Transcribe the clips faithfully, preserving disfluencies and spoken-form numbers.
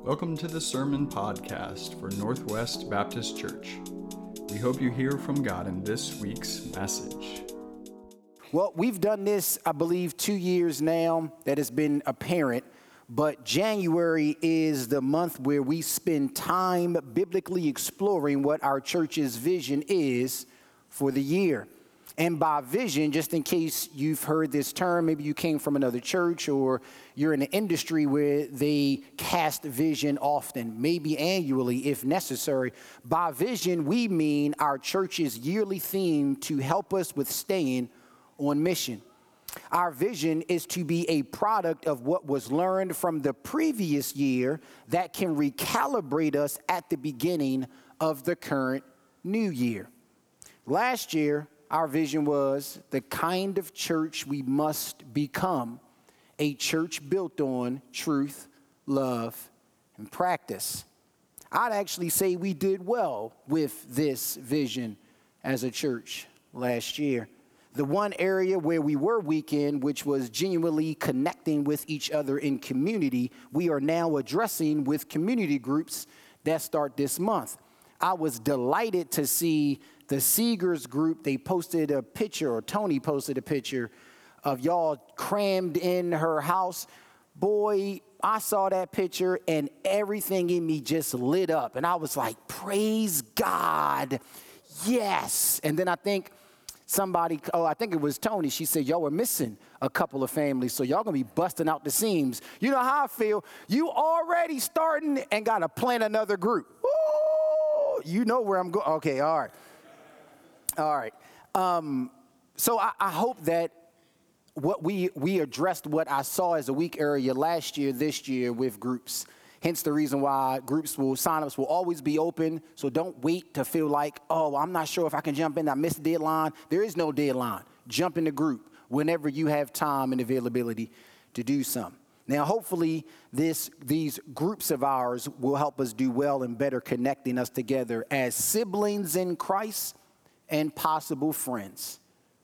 Welcome to the Sermon Podcast for Northwest Baptist Church. We hope you hear from God in this week's message. Well, we've done this, I believe, two years now that has been apparent, but January is the month where we spend time biblically exploring what our church's vision is for the year. And by vision, just in case you've heard this term, maybe you came from another church or you're in an industry where they cast vision often, maybe annually if necessary. By vision, we mean our church's yearly theme to help us with staying on mission. Our vision is to be a product of what was learned from the previous year that can recalibrate us at the beginning of the current new year. Last year, our vision was the kind of church we must become, a church built on truth, love, and practice. I'd actually say we did well with this vision as a church last year. The one area where we were weak in, which was genuinely connecting with each other in community, we are now addressing with community groups that start this month. I was delighted to see the Seegers group. They posted a picture, or Tony posted a picture of y'all crammed in her house. Boy, I saw that picture and everything in me just lit up. And I was like, praise God, yes. And then I think somebody, oh, I think it was Tony, she said, y'all were missing a couple of families, so y'all gonna be busting out the seams. You know how I feel. You already starting and gotta plan another group. Ooh, you know where I'm going. Okay, all right. All right. Um, so I, I hope that what we we addressed what I saw as a weak area last year, this year with groups. Hence the reason why groups will, sign-ups will always be open. So don't wait to feel like, oh, I'm not sure if I can jump in. I missed the deadline. There is no deadline. Jump in the group whenever you have time and availability to do something. Now, hopefully, this these groups of ours will help us do well in better connecting us together as siblings in Christ and possible friends.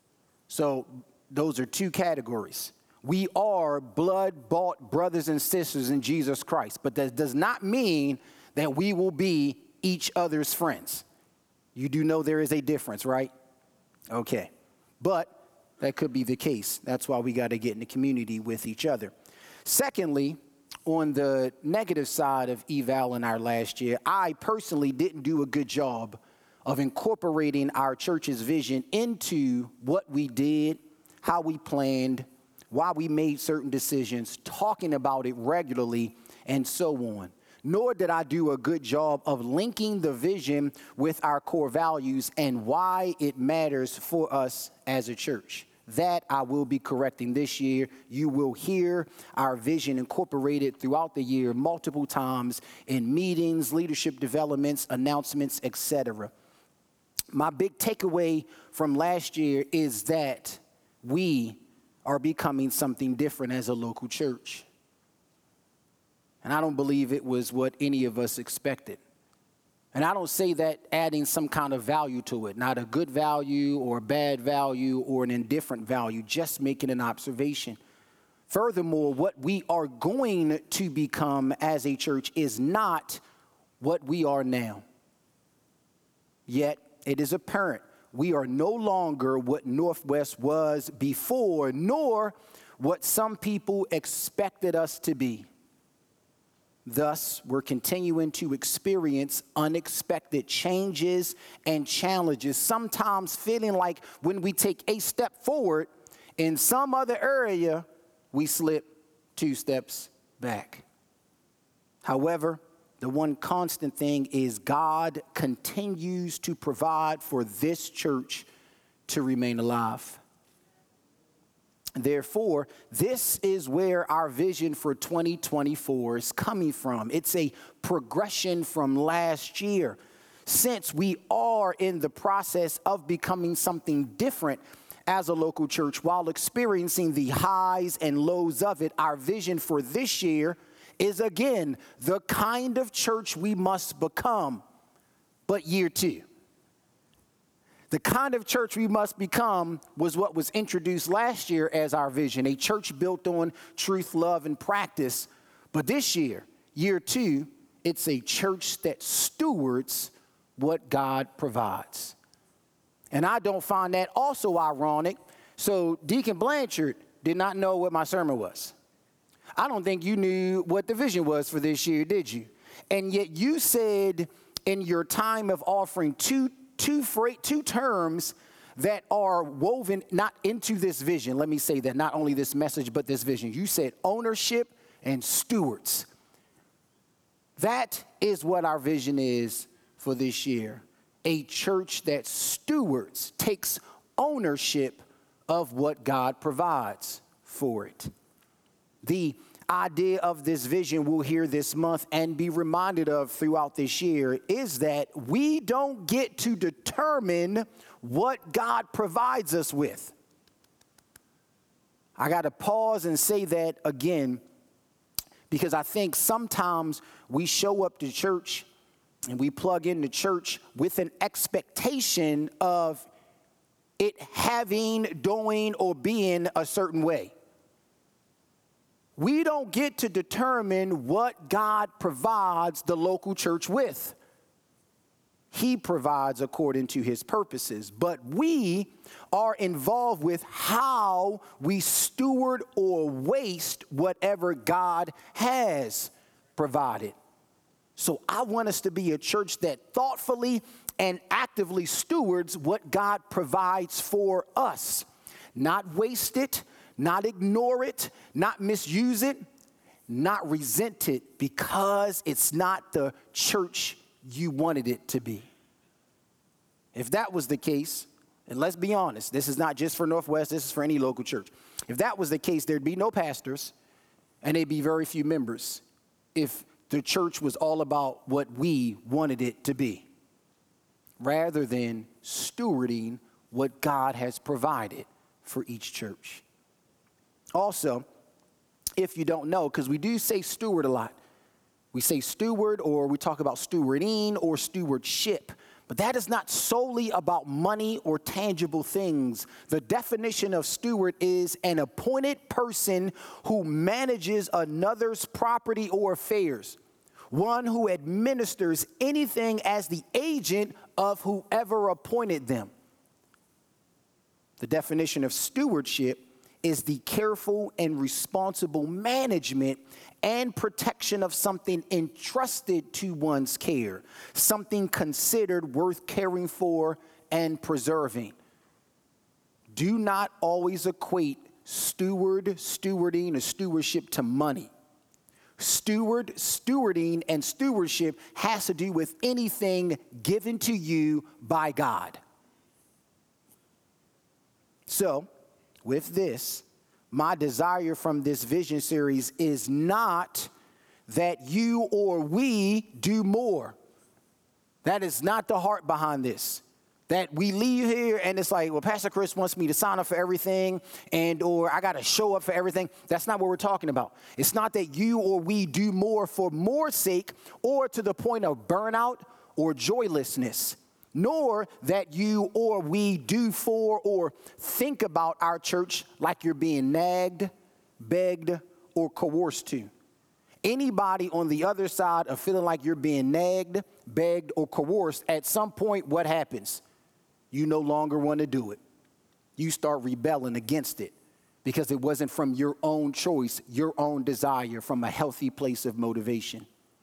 So those are two categories. We are blood-bought brothers and sisters in Jesus Christ, but that does not mean that we will be each other's friends. You do know there is a difference, right? Okay. But that could be the case. That's why we got to get in the community with each other. Secondly, on the negative side of eval in our last year, I personally didn't do a good job of incorporating our church's vision into what we did, how we planned, why we made certain decisions, talking about it regularly, and so on. Nor did I do a good job of linking the vision with our core values and why it matters for us as a church. That I will be correcting this year. You will hear our vision incorporated throughout the year multiple times in meetings, leadership developments, announcements, et cetera. My big takeaway from last year is that we are becoming something different as a local church. And I don't believe it was what any of us expected. And I don't say that adding some kind of value to it, not a good value or a bad value or an indifferent value, just making an observation. Furthermore, what we are going to become as a church is not what we are now. Yet, it is apparent we are no longer what Northwest was before, nor what some people expected us to be. Thus, we're continuing to experience unexpected changes and challenges, sometimes feeling like when we take a step forward, in some other area, we slip two steps back. However, the one constant thing is God continues to provide for this church to remain alive. Therefore, this is where our vision for twenty twenty-four is coming from. It's a progression from last year. Since we are in the process of becoming something different as a local church while experiencing the highs and lows of it, our vision for this year is again the kind of church we must become, but year two. The kind of church we must become was what was introduced last year as our vision, a church built on truth, love, and practice. But this year, Year two, it's a church that stewards what God provides. And I don't find that also ironic. So Deacon Blanchard did not know what my sermon was. I don't think you knew what the vision was for this year, did you? And yet you said in your time of offering two, two, fra- two terms that are woven not into this vision. Let me say that, not only this message, but this vision. You said ownership and stewards. That is what our vision is for this year. A church that stewards, takes ownership of what God provides for it. The idea of this vision we'll hear this month and be reminded of throughout this year is that we don't get to determine what God provides us with. I got to pause and say that again, because I think sometimes we show up to church and we plug into church with an expectation of it having, doing, or being a certain way. We don't get to determine what God provides the local church with. He provides according to his purposes, but we are involved with how we steward or waste whatever God has provided. So I want us to be a church that thoughtfully and actively stewards what God provides for us. Not waste it, not ignore it, not misuse it, not resent it because it's not the church you wanted it to be. If that was the case, and let's be honest, this is not just for Northwest, this is for any local church. If that was the case, there'd be no pastors and there'd be very few members if the church was all about what we wanted it to be, rather than stewarding what God has provided for each church. Also, if you don't know, because we do say steward a lot. We say steward, or we talk about stewarding or stewardship. But that is not solely about money or tangible things. The definition of steward is an appointed person who manages another's property or affairs, one who administers anything as the agent of whoever appointed them. The definition of stewardship is the careful and responsible management and protection of something entrusted to one's care, something considered worth caring for and preserving. Do not always equate steward, stewarding, or stewardship to money. Steward, stewarding, and stewardship has to do with anything given to you by God. So, with this, my desire from this vision series is not that you or we do more. That is not the heart behind this. That we leave here and it's like, well, Pastor Chris wants me to sign up for everything and or I got to show up for everything. That's not what we're talking about. It's not that you or we do more for more's sake or to the point of burnout or joylessness, nor that you or we do for or think about our church like you're being nagged, begged, or coerced to. Anybody on the other side of feeling like you're being nagged, begged, or coerced, at some point, what happens? You no longer want to do it. You start rebelling against it because it wasn't from your own choice, your own desire, from a healthy place of motivation.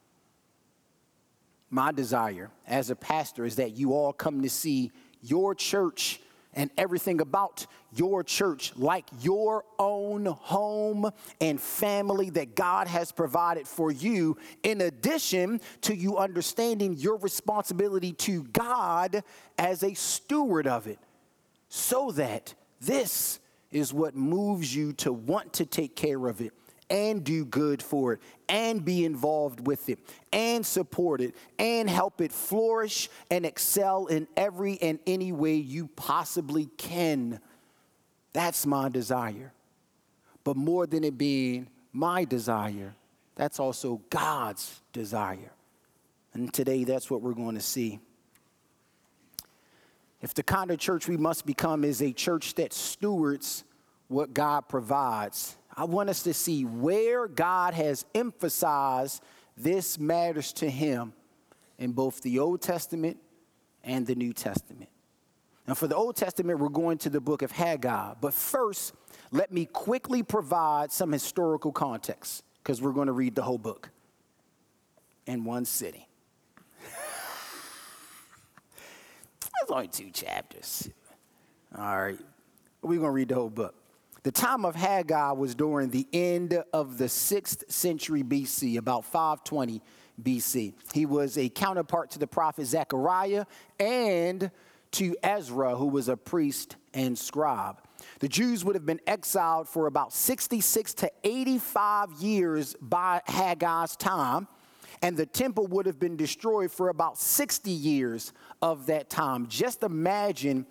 My desire as a pastor is that you all come to see your church and everything about your church like your own home and family that God has provided for you, in addition to you understanding your responsibility to God as a steward of it, so that this is what moves you to want to take care of it and do good for it, and be involved with it, and support it, and help it flourish and excel in every and any way you possibly can. That's my desire. But more than it being my desire, that's also God's desire. And today, that's what we're going to see. If the kind of church we must become is a church that stewards what God provides, I want us to see where God has emphasized this matters to him in both the Old Testament and the New Testament. Now, for the Old Testament, we're going to the book of Haggai. But first, let me quickly provide some historical context, because we're going to read the whole book in one sitting. There's only two chapters. All right, we're going to read the whole book. The time of Haggai was during the end of the sixth century B C, about five twenty B C. He was a counterpart to the prophet Zechariah and to Ezra, who was a priest and scribe. The Jews would have been exiled for about sixty-six to eighty-five years by Haggai's time, and the temple would have been destroyed for about sixty years of that time. Just imagine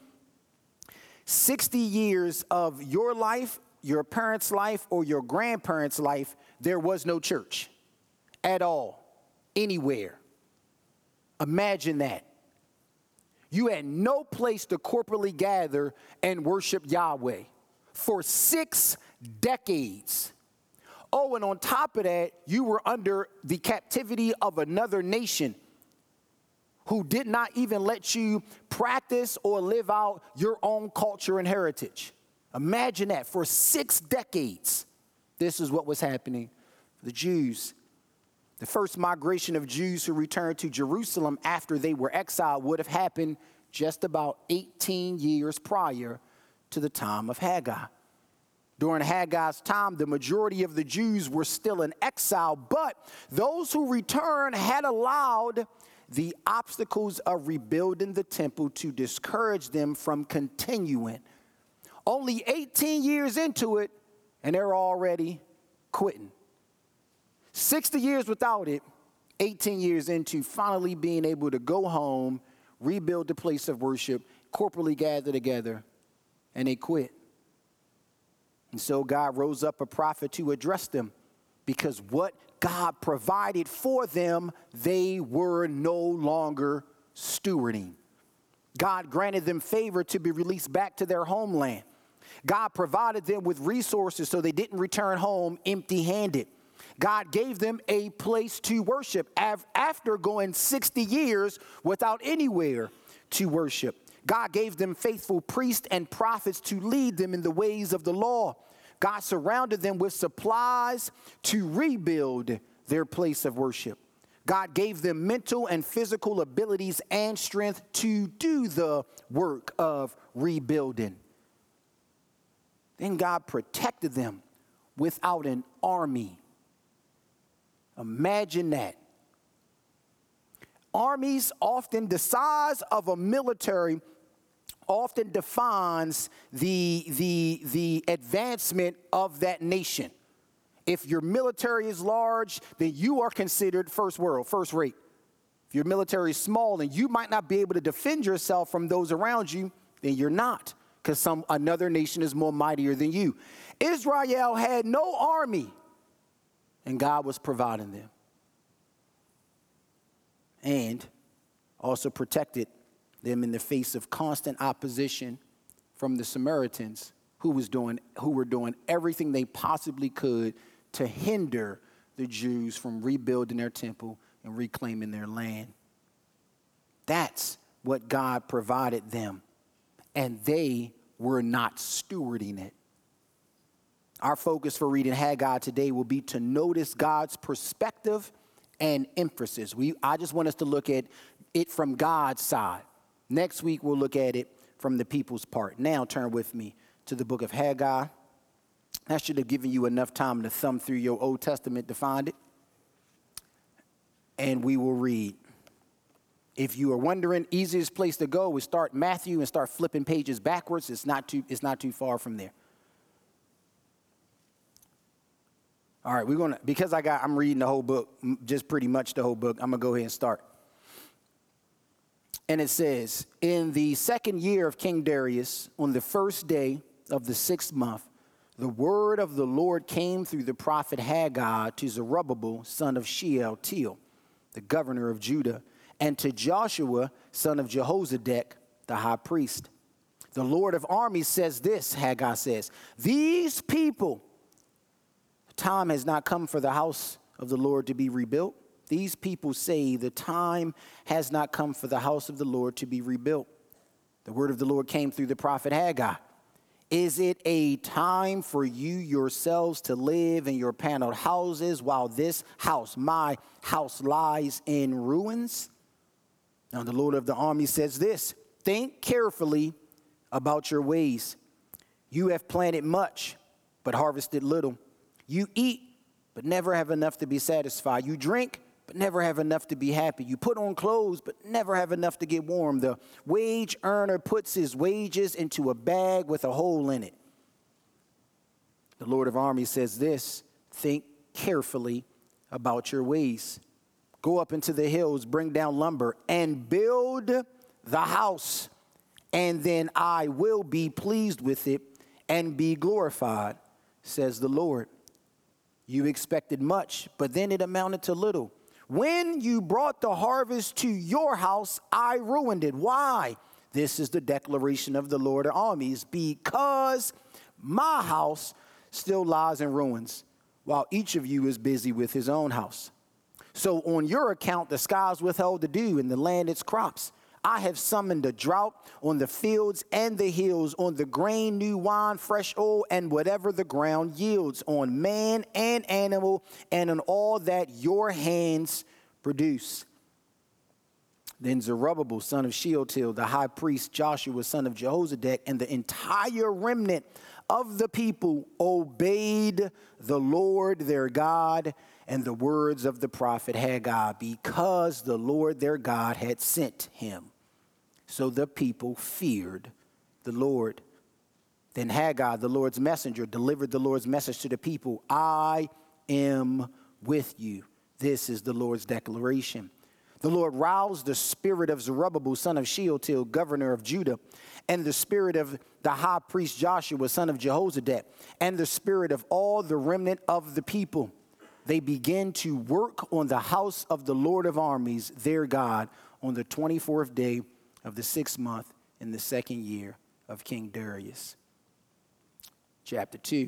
sixty years of your life, your parents' life, or your grandparents' life, there was no church at all, anywhere. Imagine that. You had no place to corporately gather and worship Yahweh for six decades. Oh, and on top of that, you were under the captivity of another nation who did not even let you practice or live out your own culture and heritage. Imagine that. For six decades, this is what was happening for the Jews. The first migration of Jews who returned to Jerusalem after they were exiled would have happened just about eighteen years prior to the time of Haggai. During Haggai's time, the majority of the Jews were still in exile, but those who returned had allowed the obstacles of rebuilding the temple to discourage them from continuing. Only eighteen years into it, and they're already quitting. sixty years without it, eighteen years into finally being able to go home, rebuild the place of worship, corporately gather together, and they quit. And so God rose up a prophet to address them, because what God provided for them, they were no longer stewarding. God granted them favor to be released back to their homeland. God provided them with resources so they didn't return home empty-handed. God gave them a place to worship after going sixty years without anywhere to worship. God gave them faithful priests and prophets to lead them in the ways of the law. God surrounded them with supplies to rebuild their place of worship. God gave them mental and physical abilities and strength to do the work of rebuilding. Then God protected them without an army. Imagine that. Armies, often the size of a military, often defines the, the, the advancement of that nation. If your military is large, then you are considered first world, first rate. If your military is small and you might not be able to defend yourself from those around you, then you're not, because some another nation is more mightier than you. Israel had no army, and God was providing them. And also protected them in the face of constant opposition from the Samaritans, who was doing, who were doing everything they possibly could to hinder the Jews from rebuilding their temple and reclaiming their land. That's what God provided them, and they were not stewarding it. Our focus for reading Haggai today will be to notice God's perspective and emphasis. We, I just want us to look at it from God's side. Next week, we'll look at it from the people's part. Now, turn with me to the book of Haggai. That should have given you enough time to thumb through your Old Testament to find it. And we will read. If you are wondering, easiest place to go is start Matthew and start flipping pages backwards. It's not too, it's not too far from there. All right, we're gonna, because I got, I'm reading the whole book, just pretty much the whole book, I'm gonna go ahead and start. And it says, in the second year of King Darius, on the first day of the sixth month, the word of the Lord came through the prophet Haggai to Zerubbabel, son of Shealtiel, the governor of Judah, and to Joshua, son of Jehozadak, the high priest. The Lord of armies says this, Haggai says, these people, time has not come for the house of the Lord to be rebuilt, these people say the time has not come for the house of the Lord to be rebuilt. The word of the Lord came through the prophet Haggai. Is it a time for you yourselves to live in your paneled houses while this house, my house, lies in ruins? Now the Lord of the army says this, think carefully about your ways. You have planted much, but harvested little. You eat, but never have enough to be satisfied. You drink, but never have enough to be happy. You put on clothes, but never have enough to get warm. The wage earner puts his wages into a bag with a hole in it. The Lord of armies says this, think carefully about your ways. Go up into the hills, bring down lumber, and build the house, and then I will be pleased with it and be glorified, says the Lord. You expected much, but then it amounted to little. When you brought the harvest to your house, I ruined it. Why? This is the declaration of the Lord of armies, because my house still lies in ruins, while each of you is busy with his own house. So on your account, the skies withheld the dew and the land its crops. I have summoned a drought on the fields and the hills, on the grain, new wine, fresh oil, and whatever the ground yields, on man and animal, and on all that your hands produce. Then Zerubbabel, son of Shealtiel, the high priest, Joshua, son of Jehozadak, and the entire remnant of the people obeyed the Lord their God and the words of the prophet Haggai, because the Lord their God had sent him. So the people feared the Lord. Then Haggai, the Lord's messenger, delivered the Lord's message to the people. I am with you. This is the Lord's declaration. The Lord roused the spirit of Zerubbabel, son of Shealtiel, governor of Judah, and the spirit of the high priest Joshua, son of Jehozadak, and the spirit of all the remnant of the people. They began to work on the house of the Lord of armies, their God, on the twenty-fourth day of the sixth month in the second year of King Darius. Chapter two.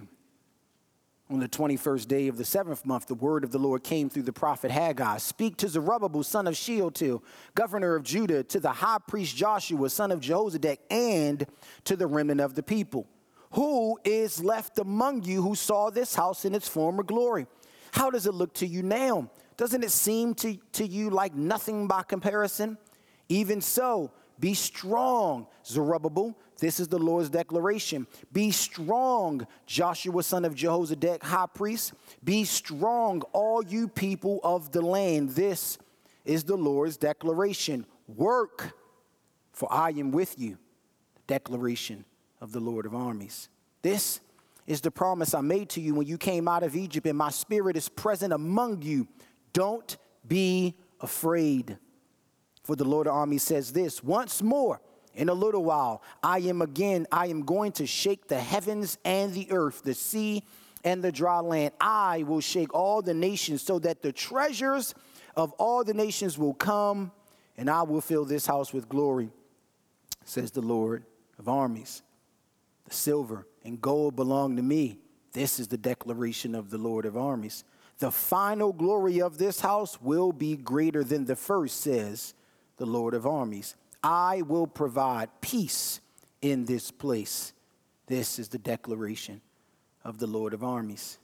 On the twenty-first day of the seventh month, the word of the Lord came through the prophet Haggai. Speak to Zerubbabel, son of Shealtiel, governor of Judah, to the high priest Joshua, son of Jehozadak, and to the remnant of the people. Who is left among you who saw this house in its former glory? How does it look to you now? Doesn't it seem to, to you like nothing by comparison? Even so, be strong, Zerubbabel. This is the Lord's declaration. Be strong, Joshua, son of Jehozadak, high priest. Be strong, all you people of the land. This is the Lord's declaration. Work, for I am with you. Declaration of the Lord of armies. This is the promise I made to you when you came out of Egypt, and my spirit is present among you. Don't be afraid. For the Lord of armies says this, once more, in a little while, I am again, I am going to shake the heavens and the earth, the sea and the dry land. I will shake all the nations so that the treasures of all the nations will come, and I will fill this house with glory, says the Lord of armies. The silver and gold belong to me. This is the declaration of the Lord of armies. The final glory of this house will be greater than the first, says the Lord of armies. I will provide peace in this place. This is the declaration of the Lord of armies.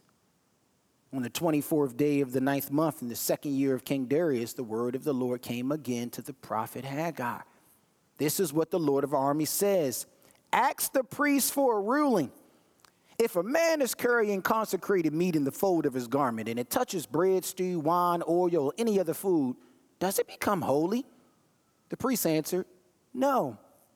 On the twenty-fourth day of the ninth month in the second year of King Darius, the word of the Lord came again to the prophet Haggai. This is what the Lord of armies says. Ask the priest for a ruling. If a man is carrying consecrated meat in the fold of his garment, and it touches bread, stew, wine, oil, or any other food, does it become holy? The priest answered, no.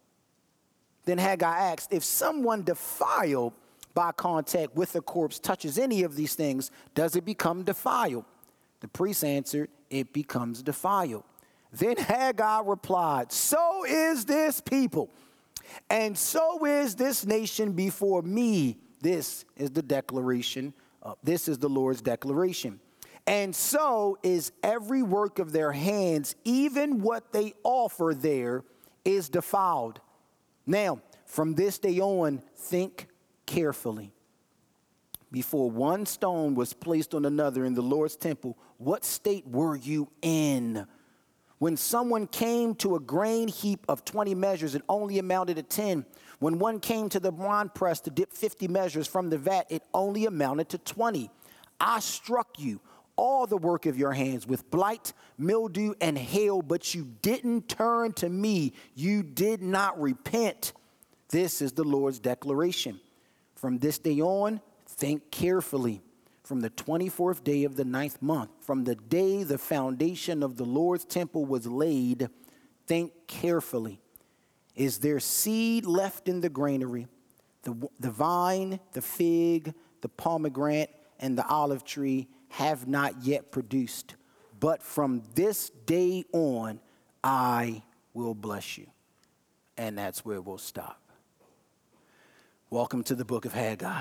Then Haggai asked, if someone defiled by contact with a corpse touches any of these things, does it become defiled? The priest answered, it becomes defiled. Then Haggai replied, so is this people, and so is this nation before me. This is the declaration. Uh, this is the Lord's declaration. And so is every work of their hands, even what they offer there is defiled. Now, from this day on, think carefully. before one stone was placed on another in the Lord's temple, what state were you in? When someone came to a grain heap of twenty measures, it only amounted to ten. When one came to the wine press to dip fifty measures from the vat, it only amounted to twenty. I struck you, all the work of your hands, with blight, mildew, and hail, but you didn't turn to me. You did not repent. This is the Lord's declaration. From this day on, think carefully. From the twenty-fourth day of the ninth month, from the day the foundation of the Lord's temple was laid, think carefully. Is there seed left in the granary? The, the vine, the fig, the pomegranate, and the olive tree have not yet produced. But from this day on, I will bless you. And that's where we'll stop. Welcome to the book of Haggai.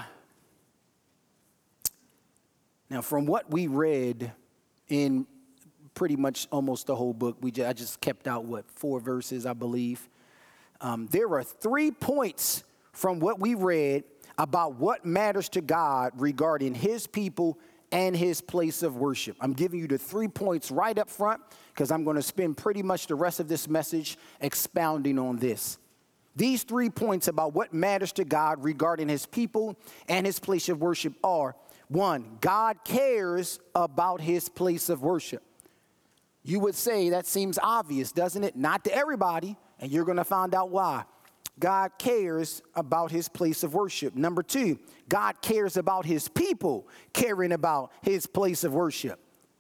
Now, from what we read in pretty much almost the whole book, we just, I just kept out, what, four verses, I believe. Um, there are three points from what we read about what matters to God regarding his people and his place of worship. I'm giving you the three points right up front because I'm going to spend pretty much the rest of this message expounding on this. These three points about what matters to God regarding his people and his place of worship are: one, God cares about his place of worship. You would say that seems obvious, doesn't it? Not to everybody, and you're going to find out why. God cares about his place of worship. Number two, God cares about his people caring about his place of worship.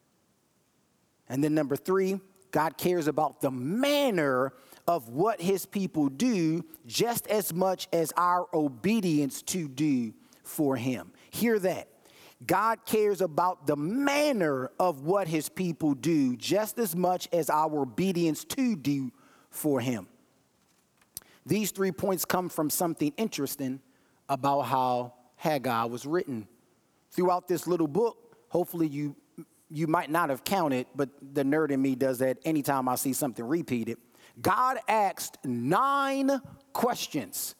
And then number three, God cares about the manner of what his people do just as much as our obedience to do for him. Hear that. God cares about the manner of what his people do just as much as our obedience to do for him. These three points come from something interesting about how Haggai was written. Throughout this little book, hopefully you you might not have counted, but the nerd in me does that anytime I see something repeated. God asked nine questions.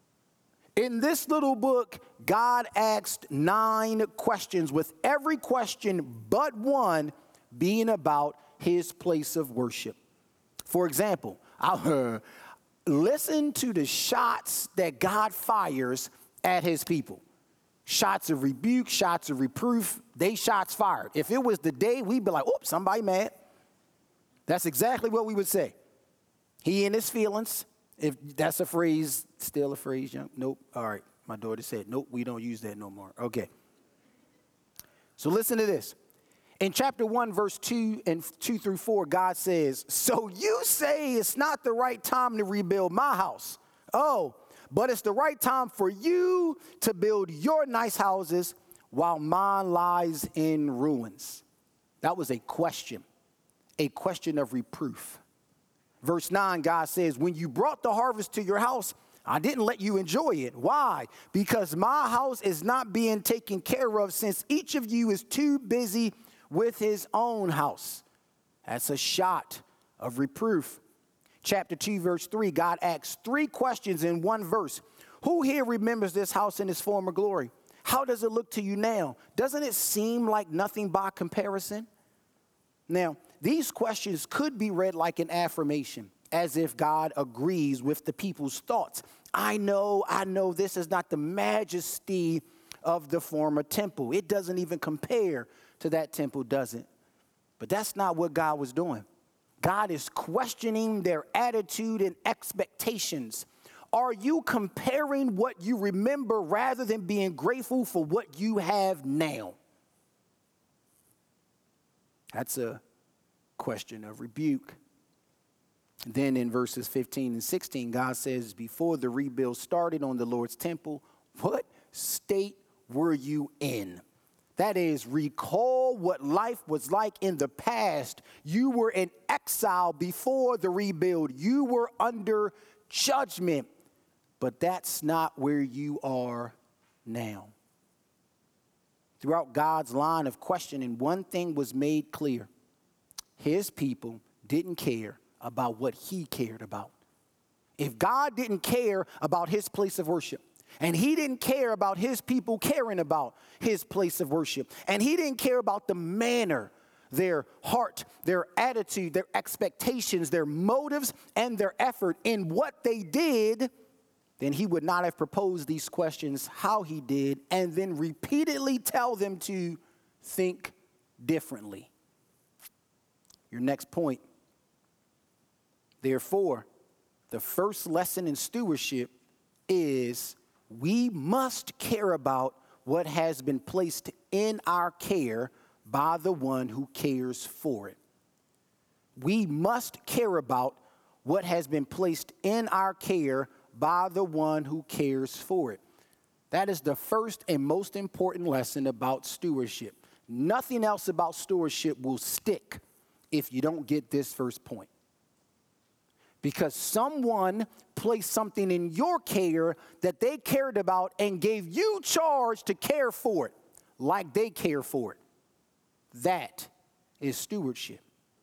In this little book, God asked nine questions, with every question but one being about his place of worship. For example, I'll, listen to the shots that God fires at his people. Shots of rebuke, shots of reproof, they shots fired. If it was the day, we'd be like, oops, somebody mad. That's exactly what we would say. He in his feelings. If that's a phrase, still a phrase, young. Nope. All right. My daughter said, nope, we don't use that no more. Okay. So listen to this. In chapter one, verse two and two through four, God says, so you say it's not the right time to rebuild my house. Oh, but it's the right time for you to build your nice houses while mine lies in ruins. That was a question, a question of reproof. Verse nine, God says, when you brought the harvest to your house, I didn't let you enjoy it. Why? Because my house is not being taken care of, since each of you is too busy with his own house. That's a shot of reproof. Chapter two, verse three, God asks three questions in one verse. Who here remembers this house in its former glory? How does it look to you now? Doesn't it seem like nothing by comparison? Now, these questions could be read like an affirmation, as if God agrees with the people's thoughts. I know, I know this is not the majesty of the former temple. It doesn't even compare to that temple, does it? But that's not what God was doing. God is questioning their attitude and expectations. Are you comparing what you remember rather than being grateful for what you have now? That's a question of rebuke. Then in verses fifteen and sixteen, God says, before the rebuild started on the Lord's temple, what state were you in? That is, recall what life was like in the past. You were in exile before the rebuild. You were under judgment. But that's not where you are now. Throughout God's line of questioning, one thing was made clear. His people didn't care about what he cared about. If God didn't care about his place of worship, And he didn't care about his people caring about his place of worship. And he didn't care about the manner, their heart, their attitude, their expectations, their motives, and their effort in what they did, then he would not have proposed these questions how he did and then repeatedly tell them to think differently. Your next point. Therefore, the first lesson in stewardship is we must care about what has been placed in our care by the one who cares for it. We must care about what has been placed in our care by the one who cares for it. That is the first and most important lesson about stewardship. Nothing else about stewardship will stick if you don't get this first point. Because someone placed something in your care that they cared about and gave you charge to care for it like they care for it. That is stewardship.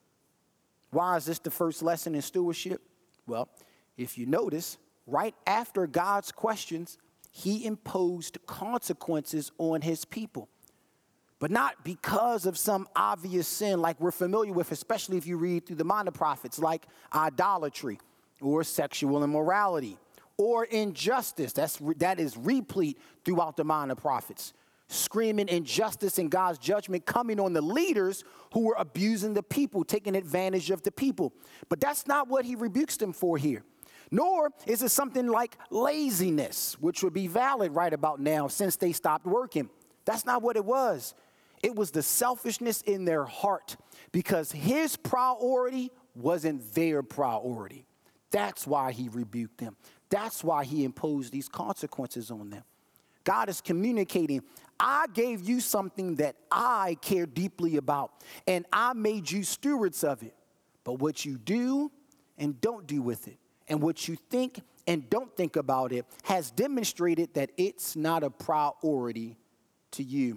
Why is this the first lesson in stewardship? Well, if you notice, right after God's questions, he imposed consequences on his people. But not because of some obvious sin like we're familiar with, especially if you read through the minor prophets, like idolatry or sexual immorality or injustice. That's, that is replete throughout the minor prophets. Screaming injustice and God's judgment coming on the leaders who were abusing the people, taking advantage of the people. But that's not what he rebukes them for here. Nor is it something like laziness, which would be valid right about now since they stopped working. That's not what it was. It was the selfishness in their heart because his priority wasn't their priority. That's why he rebuked them. That's why he imposed these consequences on them. God is communicating, I gave you something that I care deeply about, and I made you stewards of it. But what you do and don't do with it, and what you think and don't think about it, has demonstrated that it's not a priority to you.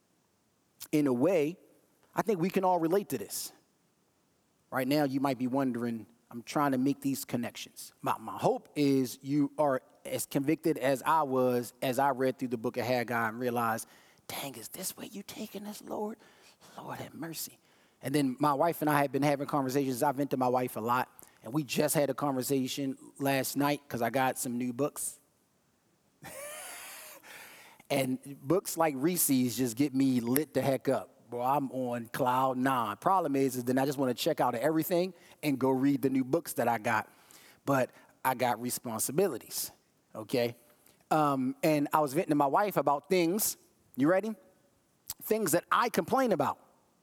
In a way, I think we can all relate to this. Right now, you might be wondering, I'm trying to make these connections. My, my hope is you are as convicted as I was as I read through the book of Haggai and realized, dang, is this where you taking us, Lord? Lord have mercy. And then my wife and I have been having conversations. I vent to my wife a lot. And we just had a conversation last night because I got some new books. And books like Reese's just get me lit the heck up. Bro, I'm on cloud nine. Problem is, is then I just want to check out everything and go read the new books that I got. But I got responsibilities, okay? Um, and I was venting to my wife about things, you ready? Things that I complain about.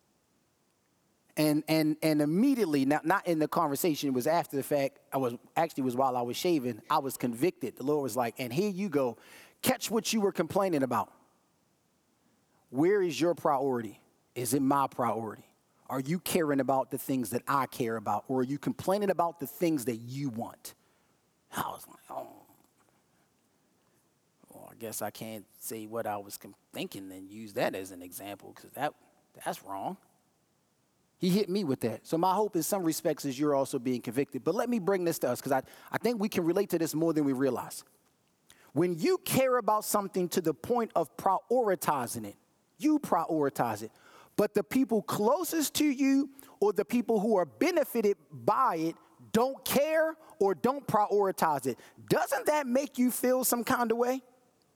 And and and immediately, not, not in the conversation, it was after the fact, I was actually was while I was shaving, I was convicted. The Lord was like, and here you go, catch what you were complaining about. Where is your priority? Is it my priority? Are you caring about the things that I care about? Or are you complaining about the things that you want? I was like, oh. Well, I guess I can't say what I was thinking and use that as an example because that that's wrong. He hit me with that. So my hope in some respects is you're also being convicted. But let me bring this to us because I, I think we can relate to this more than we realize. When you care about something to the point of prioritizing it, you prioritize it. But the people closest to you or the people who are benefited by it don't care or don't prioritize it. Doesn't that make you feel some kind of way?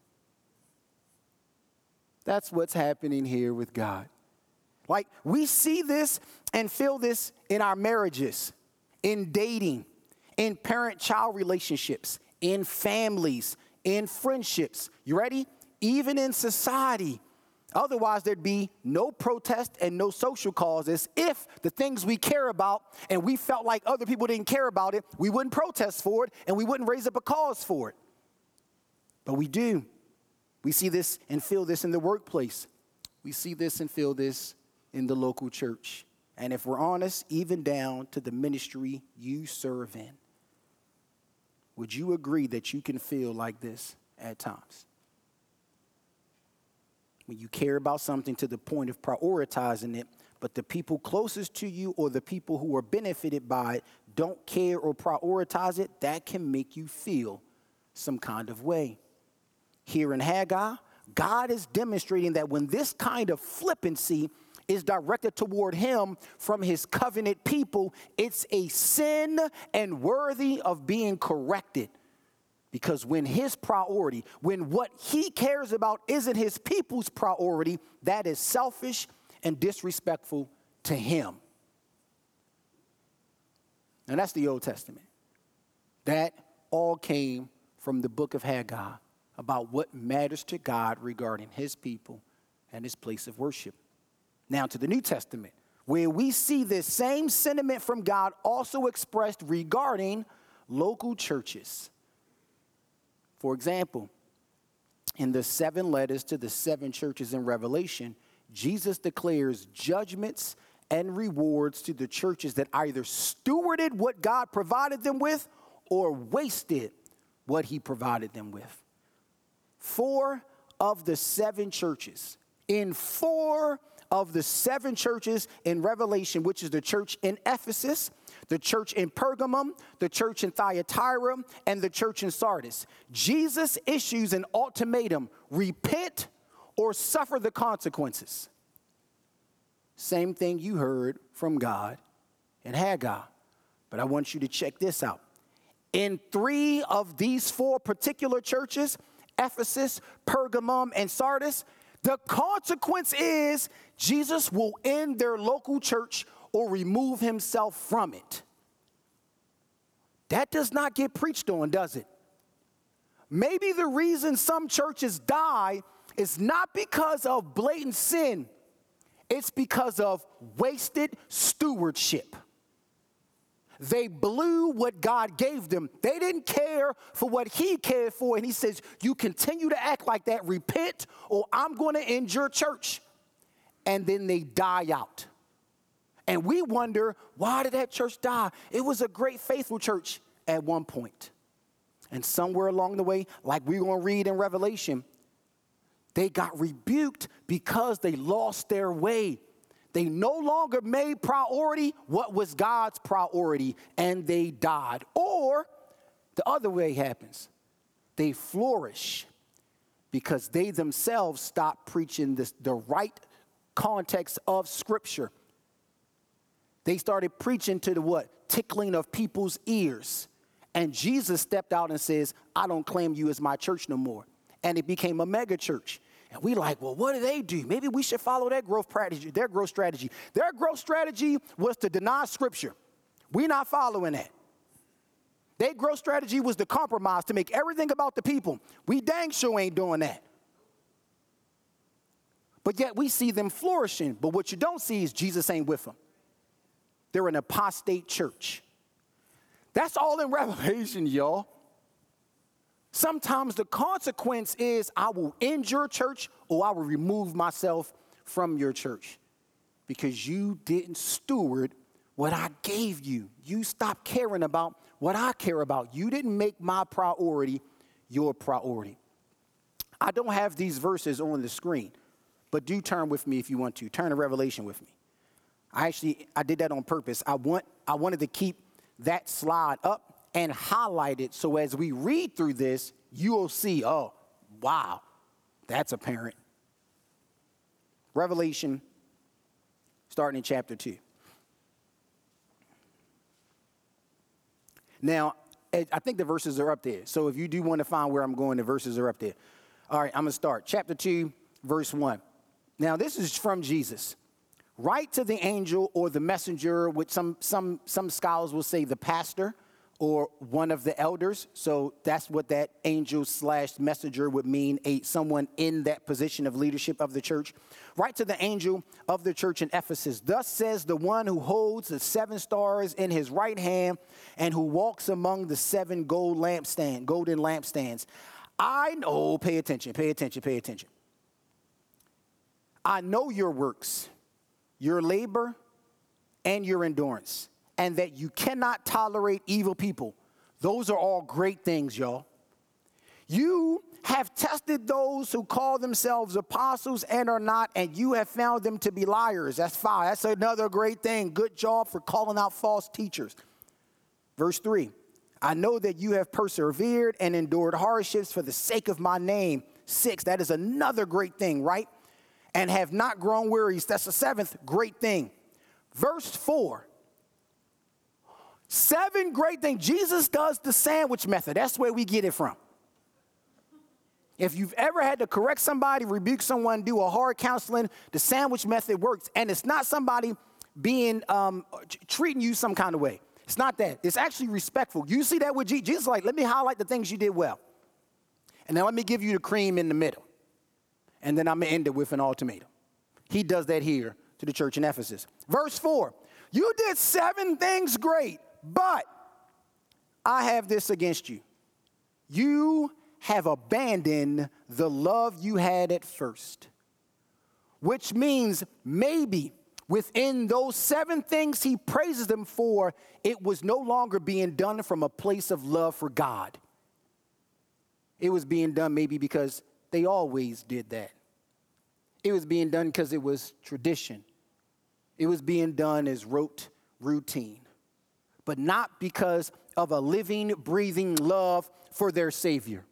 That's what's happening here with God. Like, we see this and feel this in our marriages, in dating, in parent-child relationships, in families, in friendships. You ready? Even in society. Otherwise, there'd be no protest and no social causes if the things we care about and we felt like other people didn't care about it, we wouldn't protest for it and we wouldn't raise up a cause for it. But we do. We see this and feel this in the workplace. We see this and feel this in the local church. And if we're honest, even down to the ministry you serve in. Would you agree that you can feel like this at times? When you care about something to the point of prioritizing it, but the people closest to you or the people who are benefited by it don't care or prioritize it, that can make you feel some kind of way. Here in Haggai, God is demonstrating that when this kind of flippancy is directed toward him from his covenant people, it's a sin and worthy of being corrected. Because when his priority, when what he cares about isn't his people's priority, that is selfish and disrespectful to him. And that's the Old Testament. That all came from the book of Haggai about what matters to God regarding his people and his place of worship. Now to the New Testament, where we see this same sentiment from God also expressed regarding local churches. For example, in the seven letters to the seven churches in Revelation, Jesus declares judgments and rewards to the churches that either stewarded what God provided them with or wasted what he provided them with. Four of the seven churches, in four of the seven churches in Revelation, which is the church in Ephesus, the church in Pergamum, the church in Thyatira, and the church in Sardis, Jesus issues an ultimatum: repent or suffer the consequences. Same thing you heard from God in Haggai. But I want you to check this out. In three of these four particular churches, Ephesus, Pergamum, and Sardis, the consequence is Jesus will end their local church or remove himself from it. That does not get preached on, does it? Maybe the reason some churches die is not because of blatant sin. It's because of wasted stewardship. They blew what God gave them. They didn't care for what he cared for. And he says, you continue to act like that, repent, or I'm going to end your church. And then they die out. And we wonder, why did that church die? It was a great, faithful church at one point. And somewhere along the way, like we're going to read in Revelation, they got rebuked because they lost their way. They no longer made priority what was God's priority, and they died. Or the other way happens. They flourish because they themselves stopped preaching this, the right context of Scripture. They started preaching to the what? Tickling of people's ears. And Jesus stepped out and says, I don't claim you as my church no more. And it became a mega church. And we like, well, what do they do? Maybe we should follow their growth strategy. Their growth strategy. Their growth strategy was to deny Scripture. We're not following that. Their growth strategy was to compromise, to make everything about the people. We dang sure ain't doing that. But yet we see them flourishing. But what you don't see is Jesus ain't with them. They're an apostate church. That's all in Revelation, y'all. Sometimes the consequence is I will end your church or I will remove myself from your church because you didn't steward what I gave you. You stopped caring about what I care about. You didn't make my priority your priority. I don't have these verses on the screen, but do turn with me if you want to. Turn to Revelation with me. I actually, I did that on purpose. I want, I wanted to keep that slide up and highlight it so as we read through this, you will see, oh, wow, that's apparent. Revelation, starting in chapter two. Now, I think the verses are up there. So if you do want to find where I'm going, the verses are up there. All right, I'm going to start. Chapter two, verse one. Now, this is from Jesus. Write to the angel or the messenger, which some, some, some scholars will say the pastor, or one of the elders. So that's what that angel slash messenger would mean, a someone in that position of leadership of the church. Write to the angel of the church in Ephesus. Thus says the one who holds the seven stars in his right hand and who walks among the seven gold lampstand, golden lampstands. I know, pay attention, pay attention, pay attention. I know your works, your labor, and your endurance, and that you cannot tolerate evil people. Those are all great things, y'all. You have tested those who call themselves apostles and are not, and you have found them to be liars. That's fine. That's another great thing. Good job for calling out false teachers. Verse three, I know that you have persevered and endured hardships for the sake of my name Six, that is another great thing, right? And have not grown weary. That's the seventh great thing. Verse four. Seven great things. Jesus does the sandwich method. That's where we get it from. If you've ever had to correct somebody, rebuke someone, do a hard counseling, the sandwich method works. And it's not somebody being, um, treating you some kind of way. It's not that. It's actually respectful. You see that with Jesus. Jesus is like, let me highlight the things you did well. And then let me give you the cream in the middle. And then I'm going to end it with an ultimatum. He does that here to the church in Ephesus. Verse four, you did seven things great, but I have this against you. You have abandoned the love you had at first, which means maybe within those seven things he praises them for, it was no longer being done from a place of love for God. It was being done maybe because they always did that. It was being done because it was tradition. It was being done as rote routine, but not because of a living, breathing love for their Savior.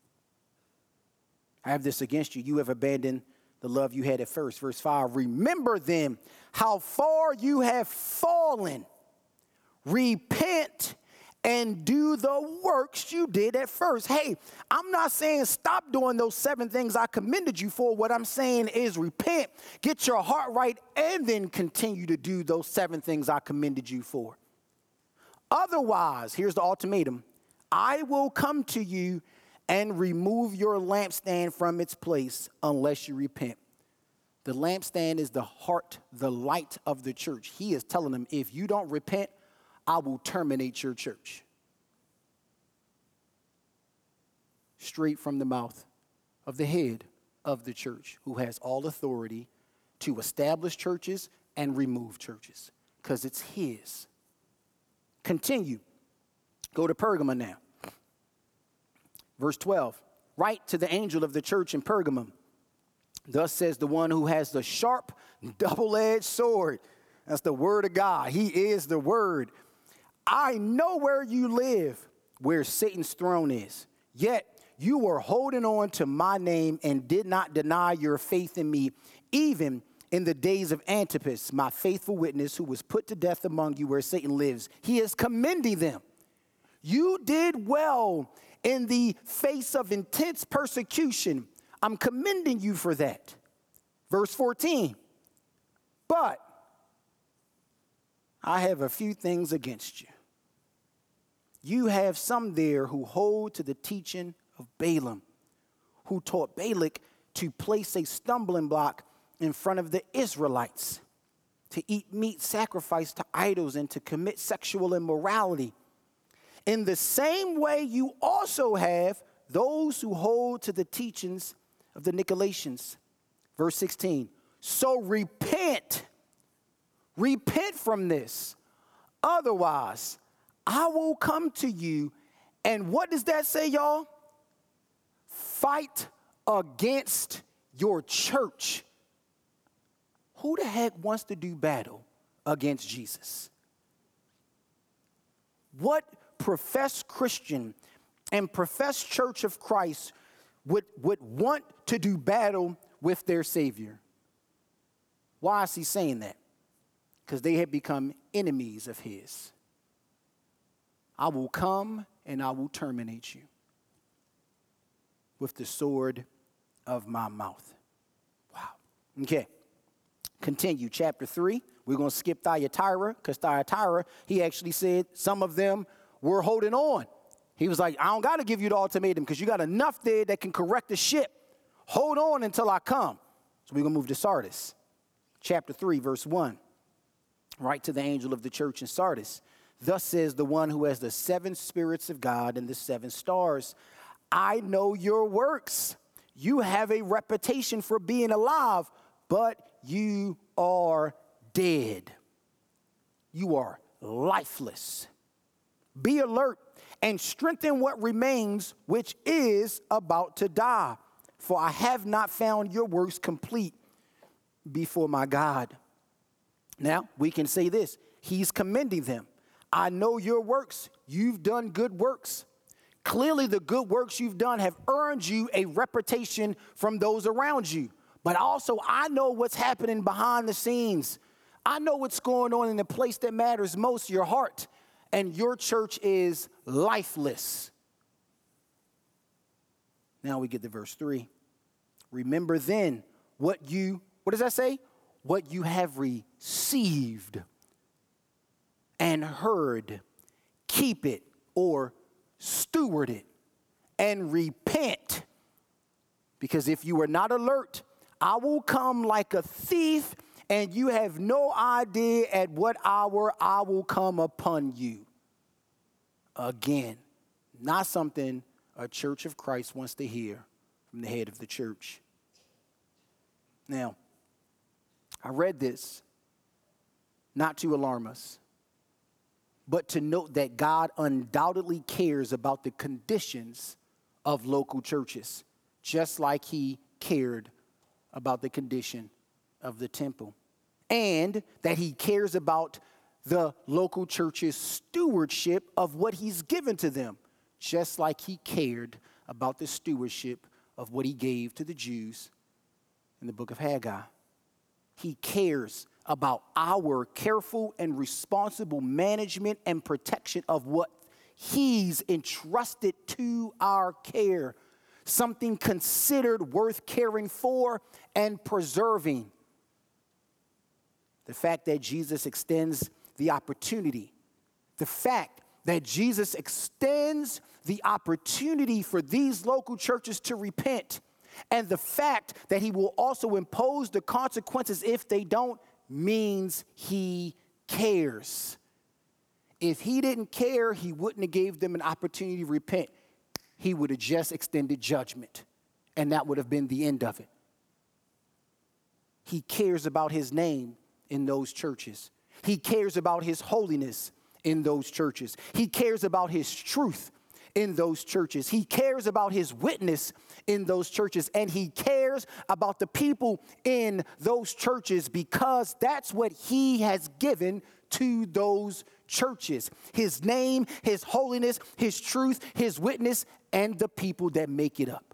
I have this against you. You have abandoned the love you had at first. Verse five, remember then how far you have fallen. Repent and do the works you did at first. Hey, I'm not saying stop doing those seven things I commended you for. What I'm saying is repent, get your heart right, and then continue to do those seven things I commended you for. Otherwise, here's the ultimatum. I will come to you and remove your lampstand from its place unless you repent. The lampstand is the heart, the light of the church. He is telling them, if you don't repent, I will terminate your church. Straight from the mouth of the head of the church, who has all authority to establish churches and remove churches, because it's his. Continue. Go to Pergamum now. Verse twelve, write to the angel of the church in Pergamum. Thus says the one who has the sharp, double-edged sword. That's the word of God. He is the word. I know where you live, where Satan's throne is. Yet you were holding on to my name and did not deny your faith in me, even in the days of Antipas, my faithful witness, who was put to death among you where Satan lives. He is commending them. You did well in the face of intense persecution. I'm commending you for that. Verse fourteen, but I have a few things against you. You have some there who hold to the teaching of Balaam, who taught Balak to place a stumbling block in front of the Israelites, to eat meat sacrificed to idols and to commit sexual immorality. In the same way, you also have those who hold to the teachings of the Nicolaitans. Verse sixteen, so repent, repent from this. Otherwise, I will come to you. And what does that say, y'all? Fight against your church. Who the heck wants to do battle against Jesus? What professed Christian and professed church of Christ would, would want to do battle with their Savior? Why is he saying that? Because they have become enemies of his. I will come and I will terminate you with the sword of my mouth. Wow. Okay. Continue. Chapter three. We're going to skip Thyatira, because Thyatira, he actually said some of them were holding on. He was like, I don't got to give you the ultimatum because you got enough there that can correct the ship. Hold on until I come. So we're going to move to Sardis. Chapter three, verse one. Write to the angel of the church in Sardis. Thus says the one who has the seven spirits of God and the seven stars. I know your works. You have a reputation for being alive, but you are dead. You are lifeless. Be alert and strengthen what remains, which is about to die. For I have not found your works complete before my God. Now, we can say this. He's commending them. I know your works. You've done good works. Clearly, the good works you've done have earned you a reputation from those around you. But also, I know what's happening behind the scenes. I know what's going on in the place that matters most, your heart. And your church is lifeless. Now we get to verse three. Remember then what you, what does that say? What you have received and heard. Keep it or steward it and repent. Because if you are not alert, I will come like a thief, and you have no idea at what hour I will come upon you. Again, not something a church of Christ wants to hear from the head of the church. Now, I read this not to alarm us, but to note that God undoubtedly cares about the conditions of local churches, just like he cared about the condition of the temple, and that he cares about the local church's stewardship of what he's given to them, just like he cared about the stewardship of what he gave to the Jews in the book of Haggai. He cares about our careful and responsible management and protection of what he's entrusted to our care, something considered worth caring for and preserving. The fact that Jesus extends the opportunity, the fact that Jesus extends the opportunity for these local churches to repent, and the fact that he will also impose the consequences if they don't, means he cares. If he didn't care, he wouldn't have gave them an opportunity to repent. He would have just extended judgment, and that would have been the end of it. He cares about his name in those churches. He cares about his holiness in those churches. He cares about his truth in those churches. He cares about his witness in those churches, and he cares about the people in those churches because that's what he has given to those churches. His name, his holiness, his truth, his witness, and the people that make it up.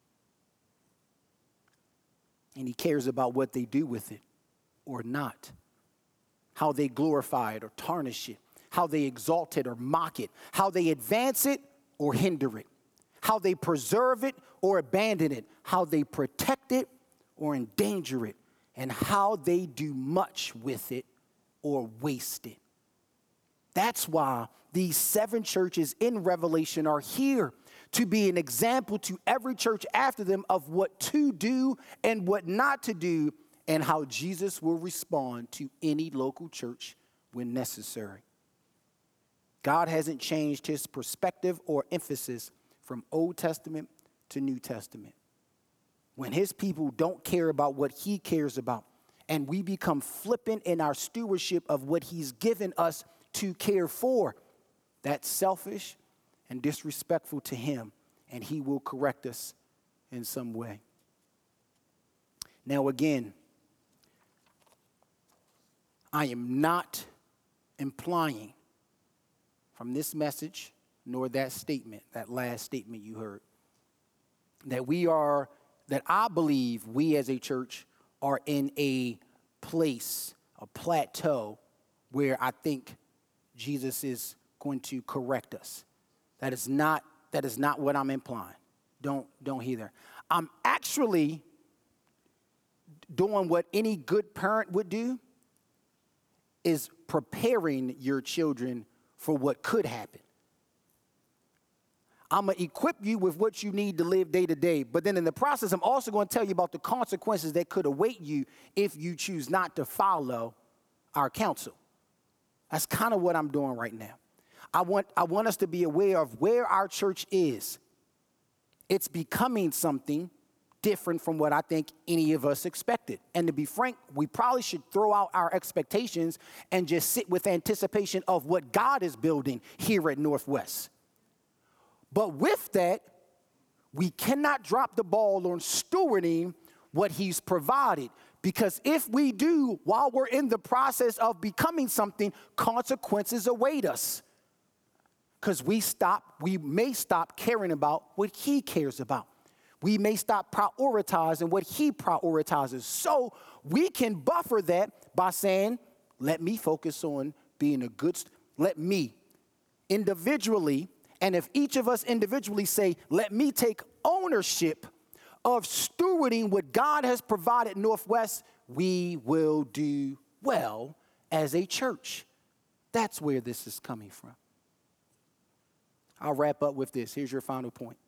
And he cares about what they do with it or not, how they glorify it or tarnish it, how they exalt it or mock it, how they advance it or hinder it, how they preserve it or abandon it, how they protect it or endanger it, and how they do much with it or waste it. That's why these seven churches in Revelation are here, to be an example to every church after them of what to do and what not to do, and how Jesus will respond to any local church when necessary. God hasn't changed his perspective or emphasis from Old Testament to New Testament. When his people don't care about what he cares about, and we become flippant in our stewardship of what he's given us to care for, that's selfish and disrespectful to him, and he will correct us in some way. Now again, I am not implying from this message, nor that statement, that last statement you heard, that we are, that I believe we as a church are in a place, a plateau, where I think Jesus is going to correct us. That is not, that is not what I'm implying. Don't, don't hear there. I'm actually doing what any good parent would do, is preparing your children for what could happen. I'm going to equip you with what you need to live day to day. But then in the process, I'm also going to tell you about the consequences that could await you if you choose not to follow our counsel. That's kind of what I'm doing right now. I want, I want us to be aware of where our church is. It's becoming something different from what I think any of us expected. And to be frank, we probably should throw out our expectations and just sit with anticipation of what God is building here at Northwest. But with that, we cannot drop the ball on stewarding what he's provided. Because if we do, while we're in the process of becoming something, consequences await us. Because we stop, we may stop caring about what he cares about. We may stop prioritizing what he prioritizes. So we can buffer that by saying, let me focus on being a good, st- let me individually, and if each of us individually say, let me take ownership of stewarding what God has provided Northwest, we will do well as a church. That's where this is coming from. I'll wrap up with this. Here's your final point.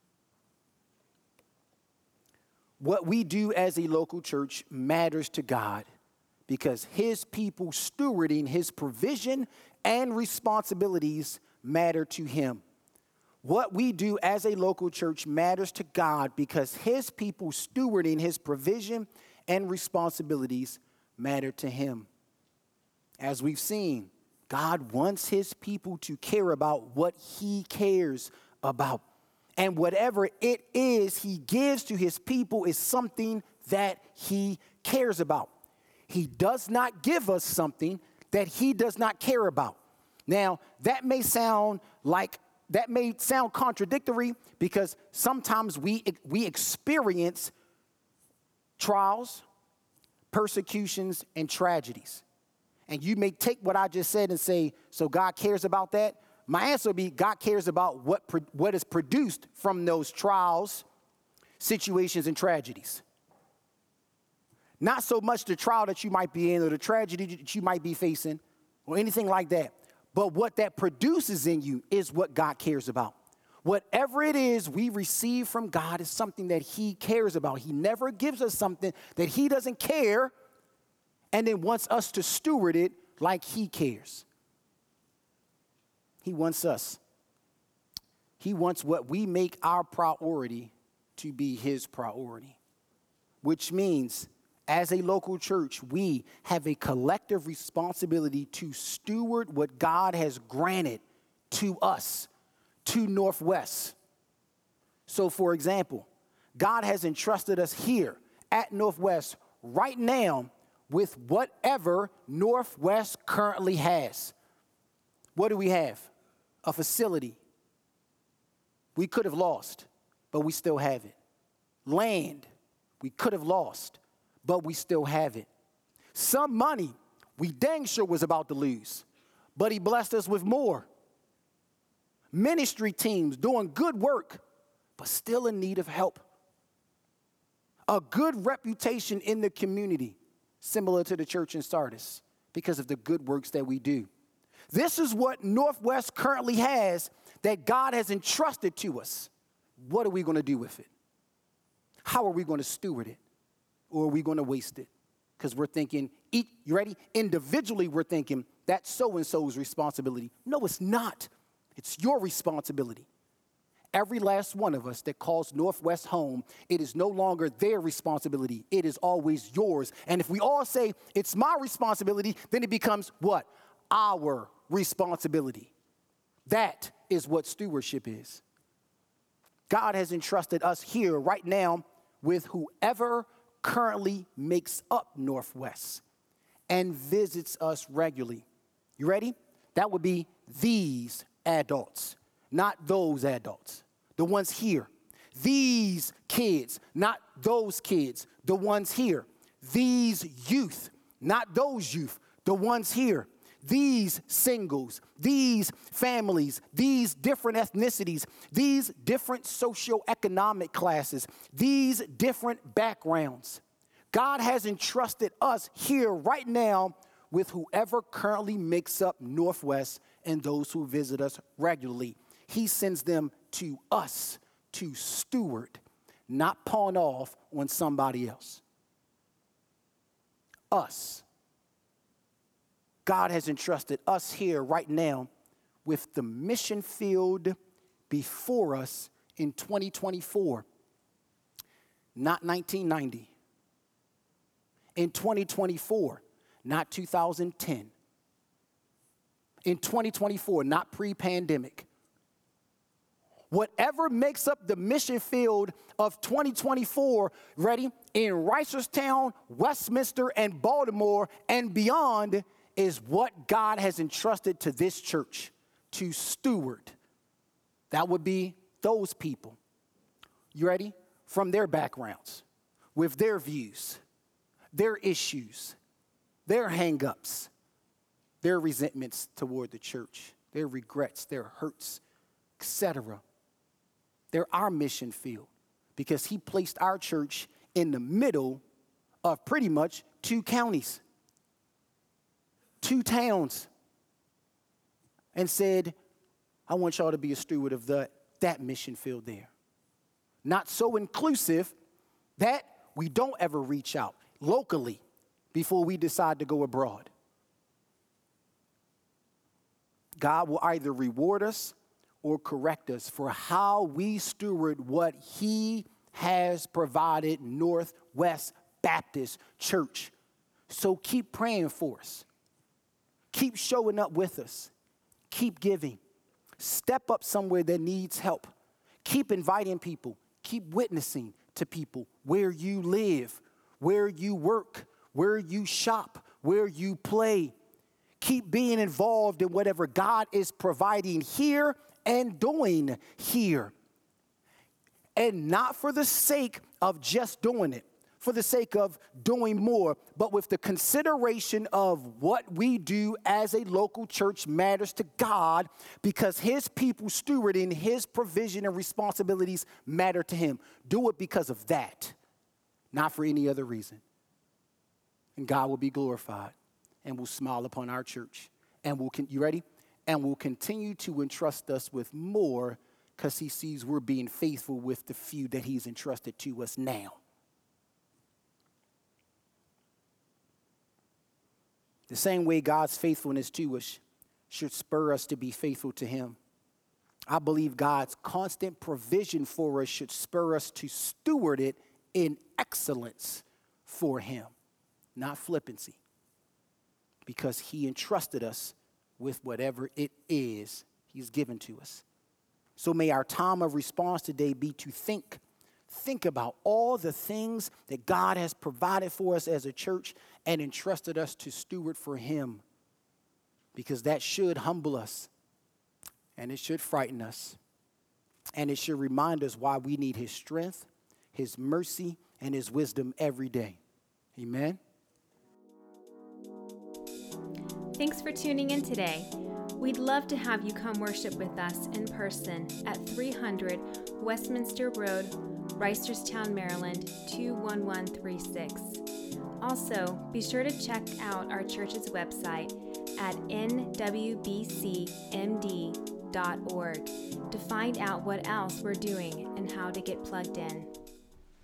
What we do as a local church matters to God because his people stewarding his provision and responsibilities matter to him. What we do as a local church matters to God because his people stewarding his provision and responsibilities matter to him. As we've seen, God wants his people to care about what he cares about. And whatever it is he gives to his people is something that he cares about. He does not give us something that he does not care about. Now, that may sound like, that may sound contradictory because sometimes we, we experience trials, persecutions, and tragedies. And you may take what I just said and say, so God cares about that? My answer would be God cares about what, what is produced from those trials, situations, and tragedies. Not so much the trial that you might be in or the tragedy that you might be facing or anything like that. But what that produces in you is what God cares about. Whatever it is we receive from God is something that he cares about. He never gives us something that he doesn't care and then wants us to steward it like he cares. He wants us. He wants what we make our priority to be his priority, which means as a local church, we have a collective responsibility to steward what God has granted to us, to Northwest. So, for example, God has entrusted us here at Northwest right now with whatever Northwest currently has. What do we have? A facility. We could have lost, but we still have it. Land. We could have lost, but we still have it. Some money we dang sure was about to lose, but he blessed us with more. Ministry teams doing good work, but still in need of help. A good reputation in the community, similar to the church in Sardis, because of the good works that we do. This is what Northwest currently has that God has entrusted to us. What are we going to do with it? How are we going to steward it? Or are we going to waste it? Because we're thinking, each, you ready? Individually, we're thinking that's so-and-so's responsibility. No, it's not. It's your responsibility. Every last one of us that calls Northwest home, it is no longer their responsibility. It is always yours. And if we all say it's my responsibility, then it becomes what? Our responsibility. That is what stewardship is. God has entrusted us here right now with whoever currently makes up Northwest and visits us regularly. You ready? That would be these adults, not those adults, the ones here. These kids, not those kids, the ones here. These youth, not those youth, the ones here. These singles, these families, these different ethnicities, these different socioeconomic classes, these different backgrounds. God has entrusted us here right now with whoever currently makes up Northwest and those who visit us regularly. He sends them to us to steward, not pawn off on somebody else. Us. God has entrusted us here right now with the mission field before us in twenty twenty-four, not nineteen ninety. In twenty twenty-four, not two thousand ten. In twenty twenty-four, not pre-pandemic. Whatever makes up the mission field of twenty twenty-four, ready, in Reisterstown, Westminster, and Baltimore and beyond, is what God has entrusted to this church to steward. That would be those people. You ready? From their backgrounds, with their views, their issues, their hang-ups, their resentments toward the church, their regrets, their hurts, et cetera. They're our mission field because he placed our church in the middle of pretty much two counties, two towns, and said, I want y'all to be a steward of the, that mission field there. Not so inclusive that we don't ever reach out locally before we decide to go abroad. God will either reward us or correct us for how we steward what he has provided Northwest Baptist Church. So keep praying for us. Keep showing up with us. Keep giving. Step up somewhere that needs help. Keep inviting people. Keep witnessing to people where you live, where you work, where you shop, where you play. Keep being involved in whatever God is providing here and doing here. And not for the sake of just doing it, for the sake of doing more, but with the consideration of what we do as a local church matters to God because his people stewarding his provision and responsibilities matter to him. Do it because of that, not for any other reason. And God will be glorified and will smile upon our church. And will, you ready? And will continue to entrust us with more because he sees we're being faithful with the few that he's entrusted to us now. The same way God's faithfulness to us should spur us to be faithful to him. I believe God's constant provision for us should spur us to steward it in excellence for him, not flippancy, because he entrusted us with whatever it is he's given to us. So may our time of response today be to think Think about all the things that God has provided for us as a church and entrusted us to steward for him, because that should humble us and it should frighten us and it should remind us why we need his strength, his mercy, and his wisdom every day. Amen. Thanks for tuning in today. We'd love to have you come worship with us in person at three hundred Westminster Road, Reisterstown, Maryland, two one one three six. Also, be sure to check out our church's website at n w b c m d dot org to find out what else we're doing and how to get plugged in.